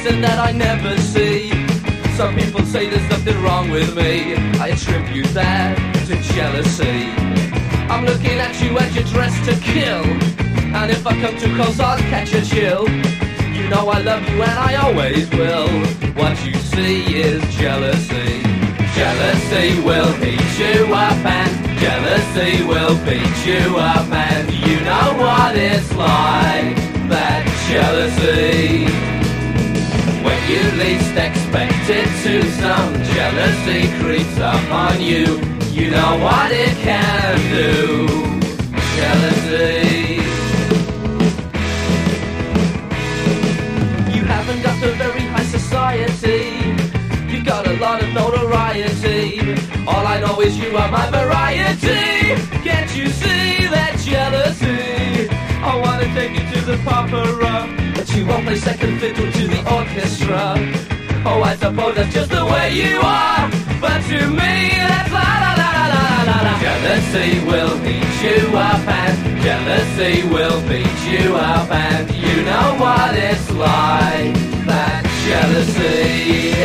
reason that I never see. Some people say there's nothing wrong with me. I attribute that to jealousy. I'm looking at you and you're dressed to kill, and if I come too close I'll catch a chill. You know I love you and I always will. What you see is jealousy. Jealousy will heat you up, and jealousy will beat you up, and you know what it's like, that jealousy. When you least expect it to, some jealousy creeps up on you. You know what it can do, jealousy. You haven't got the very high society, you got a lot of notoriety. All I know is you are my variety. Can't you see that jealousy? I wanna take you to the opera, but you won't play second fiddle to the orchestra. Oh, I suppose that's just the way you are, but to me that's la la la la la la. Jealousy will heat you up, and jealousy will beat you up, and you know what it's like, that jealousy.